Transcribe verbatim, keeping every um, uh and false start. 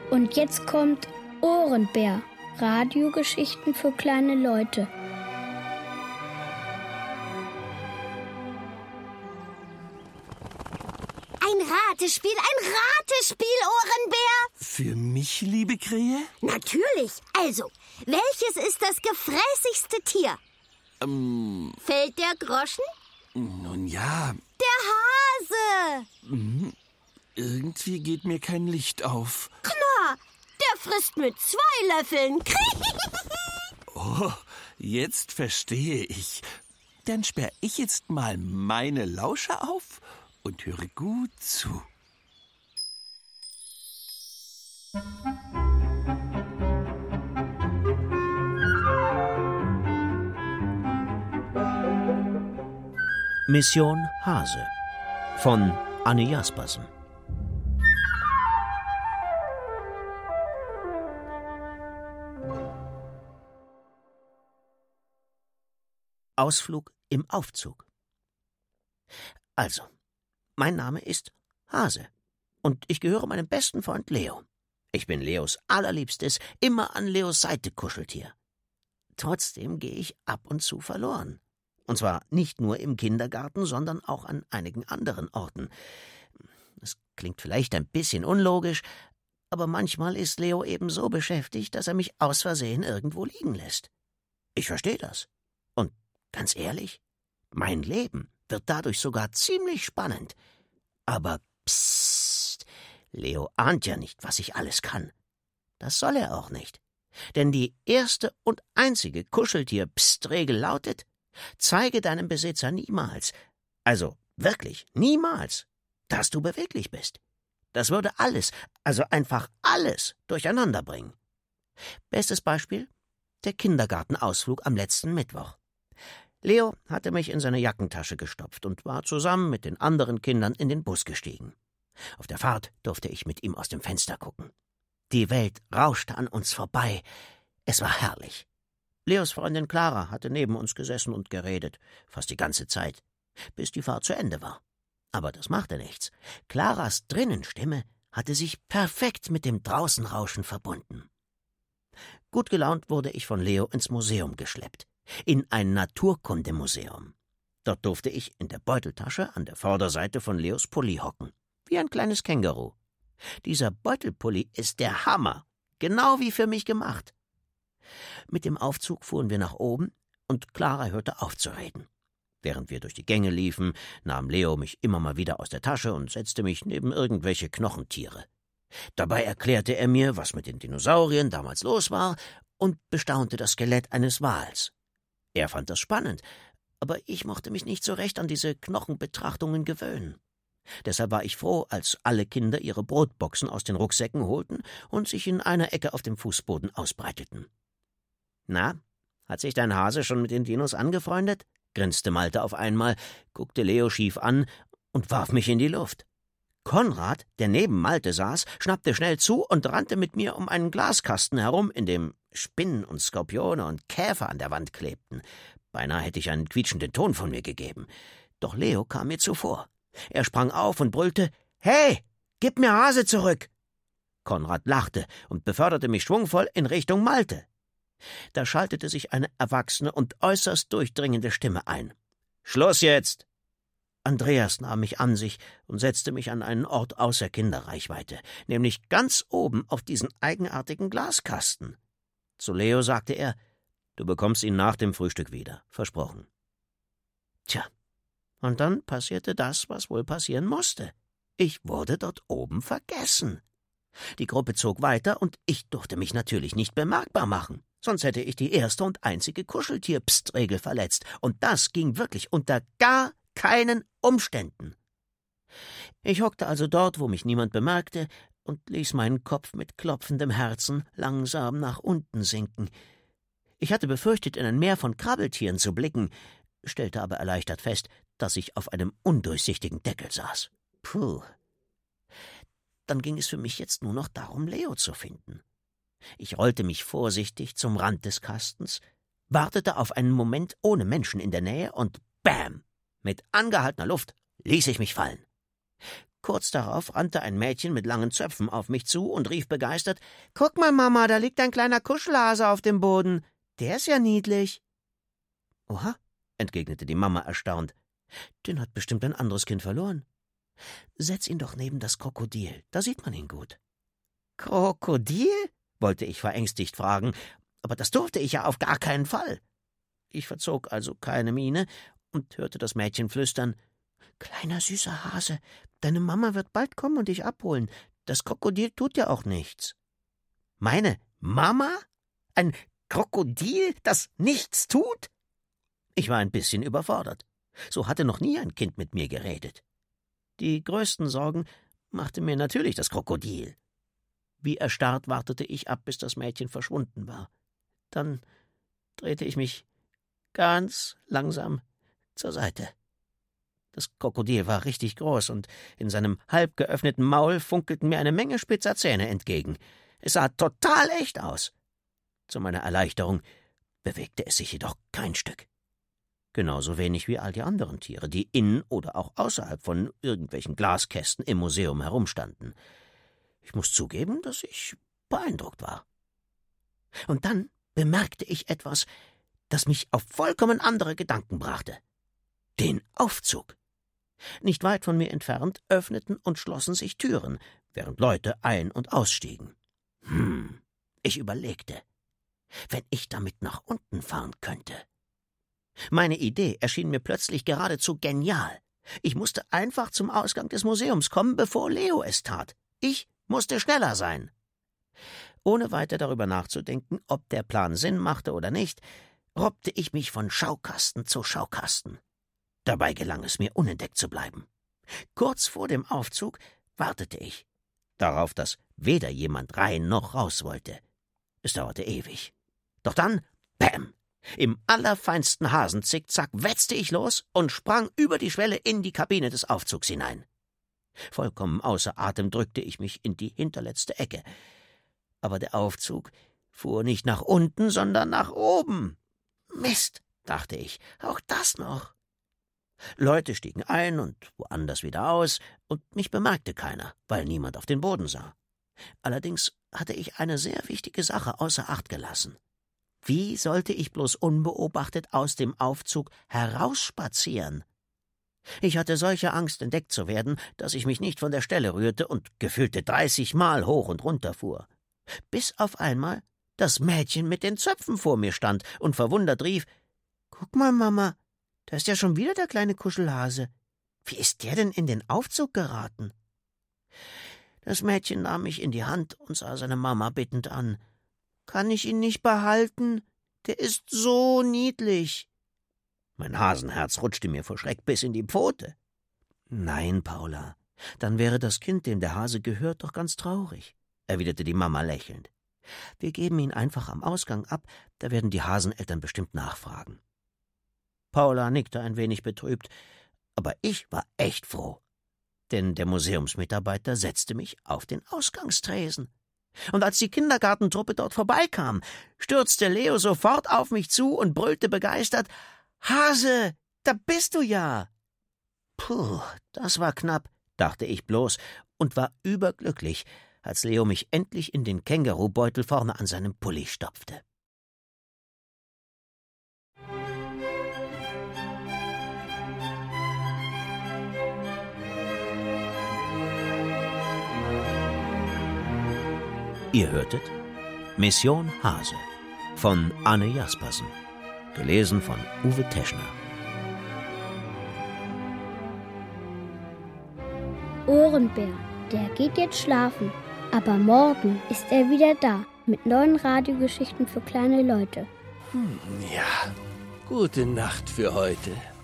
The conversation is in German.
Und jetzt kommt Ohrenbär. Radiogeschichten für kleine Leute. Ein Ratespiel, ein Ratespiel, Ohrenbär. Für mich, liebe Krähe? Natürlich. Also, welches ist das gefräßigste Tier? Ähm... Fällt der Groschen? Nun ja... Der Hase. Mhm. Irgendwie geht mir kein Licht auf. Klar, der frisst mit zwei Löffeln. Oh, jetzt verstehe ich. Dann sperr ich jetzt mal meine Lauscher auf und höre gut zu. Mission Hase von Anne Jaspersen. Ausflug im Aufzug. Also, mein Name ist Hase und ich gehöre meinem besten Freund Leo. Ich bin Leos allerliebstes, immer an Leos Seite Kuscheltier. Trotzdem gehe ich ab und zu verloren. Und zwar nicht nur im Kindergarten, sondern auch an einigen anderen Orten. Das klingt vielleicht ein bisschen unlogisch, aber manchmal ist Leo eben so beschäftigt, dass er mich aus Versehen irgendwo liegen lässt. Ich verstehe das. Und ganz ehrlich, mein Leben wird dadurch sogar ziemlich spannend. Aber psst, Leo ahnt ja nicht, was ich alles kann. Das soll er auch nicht. Denn die erste und einzige Kuscheltier-Psst-Regel lautet: Zeige deinem Besitzer niemals, also wirklich niemals, dass du beweglich bist. Das würde alles, also einfach alles, durcheinander bringen. Bestes Beispiel: der Kindergartenausflug am letzten Mittwoch. Leo hatte mich in seine Jackentasche gestopft und war zusammen mit den anderen Kindern in den Bus gestiegen. Auf der Fahrt durfte ich mit ihm aus dem Fenster gucken. Die Welt rauschte an uns vorbei. Es war herrlich. Leos Freundin Clara hatte neben uns gesessen und geredet, fast die ganze Zeit, bis die Fahrt zu Ende war. Aber das machte nichts. Claras Drinnenstimme hatte sich perfekt mit dem Draußenrauschen verbunden. Gut gelaunt wurde ich von Leo ins Museum geschleppt, in ein Naturkundemuseum. Dort durfte ich in der Beuteltasche an der Vorderseite von Leos Pulli hocken, wie ein kleines Känguru. Dieser Beutelpulli ist der Hammer, genau wie für mich gemacht. Mit dem Aufzug fuhren wir nach oben und Clara hörte auf zu reden. Während wir durch die Gänge liefen, nahm Leo mich immer mal wieder aus der Tasche und setzte mich neben irgendwelche Knochentiere. Dabei erklärte er mir, was mit den Dinosauriern damals los war, und bestaunte das Skelett eines Wals. Er fand das spannend, aber ich mochte mich nicht so recht an diese Knochenbetrachtungen gewöhnen. Deshalb war ich froh, als alle Kinder ihre Brotboxen aus den Rucksäcken holten und sich in einer Ecke auf dem Fußboden ausbreiteten. »Na, hat sich dein Hase schon mit den Dinos angefreundet?« grinste Malte auf einmal, guckte Leo schief an und warf mich in die Luft. Konrad, der neben Malte saß, schnappte schnell zu und rannte mit mir um einen Glaskasten herum, in dem Spinnen und Skorpione und Käfer an der Wand klebten. Beinahe hätte ich einen quietschenden Ton von mir gegeben. Doch Leo kam mir zuvor. Er sprang auf und brüllte: »Hey, gib mir Hase zurück!« Konrad lachte und beförderte mich schwungvoll in Richtung Malte. Da schaltete sich eine erwachsene und äußerst durchdringende Stimme ein. »Schluss jetzt!« Andreas nahm mich an sich und setzte mich an einen Ort außer Kinderreichweite, nämlich ganz oben auf diesen eigenartigen Glaskasten. Zu Leo sagte er: »Du bekommst ihn nach dem Frühstück wieder, versprochen.« Tja, und dann passierte das, was wohl passieren musste. Ich wurde dort oben vergessen. Die Gruppe zog weiter und ich durfte mich natürlich nicht bemerkbar machen. Sonst hätte ich die erste und einzige Kuscheltier-Psst-Regel verletzt. Und das ging wirklich unter gar keinen Umständen. Ich hockte also dort, wo mich niemand bemerkte, und ließ meinen Kopf mit klopfendem Herzen langsam nach unten sinken. Ich hatte befürchtet, in ein Meer von Krabbeltieren zu blicken, stellte aber erleichtert fest, dass ich auf einem undurchsichtigen Deckel saß. Puh. Dann ging es für mich jetzt nur noch darum, Leo zu finden. Ich rollte mich vorsichtig zum Rand des Kastens, wartete auf einen Moment ohne Menschen in der Nähe und bam! Mit angehaltener Luft ließ ich mich fallen. Kurz darauf rannte ein Mädchen mit langen Zöpfen auf mich zu und rief begeistert: »Guck mal, Mama, da liegt ein kleiner Kuschelhase auf dem Boden. Der ist ja niedlich.« »Oha«, entgegnete die Mama erstaunt. »Den hat bestimmt ein anderes Kind verloren. Setz ihn doch neben das Krokodil, da sieht man ihn gut.« »Krokodil?« wollte ich verängstigt fragen, aber das durfte ich ja auf gar keinen Fall. Ich verzog also keine Miene und hörte das Mädchen flüstern: »Kleiner süßer Hase, deine Mama wird bald kommen und dich abholen. Das Krokodil tut dir auch nichts.« »Meine Mama? Ein Krokodil, das nichts tut?« Ich war ein bisschen überfordert. So hatte noch nie ein Kind mit mir geredet. Die größten Sorgen machte mir natürlich das Krokodil. Wie erstarrt wartete ich ab, bis das Mädchen verschwunden war. Dann drehte ich mich ganz langsam zur Seite. Das Krokodil war richtig groß, und in seinem halb geöffneten Maul funkelten mir eine Menge spitzer Zähne entgegen. Es sah total echt aus. Zu meiner Erleichterung bewegte es sich jedoch kein Stück. Genauso wenig wie all die anderen Tiere, die in oder auch außerhalb von irgendwelchen Glaskästen im Museum herumstanden. Ich muss zugeben, dass ich beeindruckt war. Und dann bemerkte ich etwas, das mich auf vollkommen andere Gedanken brachte. Den Aufzug. Nicht weit von mir entfernt öffneten und schlossen sich Türen, während Leute ein- und ausstiegen. Hm, ich überlegte, wenn ich damit nach unten fahren könnte. Meine Idee erschien mir plötzlich geradezu genial. Ich musste einfach zum Ausgang des Museums kommen, bevor Leo es tat. Ich musste schneller sein. Ohne weiter darüber nachzudenken, ob der Plan Sinn machte oder nicht, robbte ich mich von Schaukasten zu Schaukasten. Dabei gelang es mir, unentdeckt zu bleiben. Kurz vor dem Aufzug wartete ich darauf, dass weder jemand rein noch raus wollte. Es dauerte ewig. Doch dann, bäm! Im allerfeinsten Hasenzickzack wetzte ich los und sprang über die Schwelle in die Kabine des Aufzugs hinein. Vollkommen außer Atem drückte ich mich in die hinterletzte Ecke. Aber der Aufzug fuhr nicht nach unten, sondern nach oben. Mist, dachte ich, auch das noch. Leute stiegen ein und woanders wieder aus, und mich bemerkte keiner, weil niemand auf den Boden sah. Allerdings hatte ich eine sehr wichtige Sache außer Acht gelassen. Wie sollte ich bloß unbeobachtet aus dem Aufzug herausspazieren? Ich hatte solche Angst, entdeckt zu werden, dass ich mich nicht von der Stelle rührte und gefühlte dreißig Mal hoch und runter fuhr. Bis auf einmal das Mädchen mit den Zöpfen vor mir stand und verwundert rief: »Guck mal, Mama, da ist ja schon wieder der kleine Kuschelhase. Wie ist der denn in den Aufzug geraten?« Das Mädchen nahm mich in die Hand und sah seine Mama bittend an. »Kann ich ihn nicht behalten? Der ist so niedlich.« Mein Hasenherz rutschte mir vor Schreck bis in die Pfote. »Nein, Paula, dann wäre das Kind, dem der Hase gehört, doch ganz traurig«, erwiderte die Mama lächelnd. »Wir geben ihn einfach am Ausgang ab, da werden die Haseneltern bestimmt nachfragen.« Paula nickte ein wenig betrübt, aber ich war echt froh, denn der Museumsmitarbeiter setzte mich auf den Ausgangstresen. Und als die Kindergartentruppe dort vorbeikam, stürzte Leo sofort auf mich zu und brüllte begeistert: »Hase, da bist du ja!« Puh, das war knapp, dachte ich bloß und war überglücklich, als Leo mich endlich in den Kängurubeutel vorne an seinem Pulli stopfte. Ihr hörtet Mission Hase von Anne Jaspersen, gelesen von Uwe Teschner. Ohrenbär, der geht jetzt schlafen, aber morgen ist er wieder da mit neuen Radiogeschichten für kleine Leute. Hm, ja, gute Nacht für heute.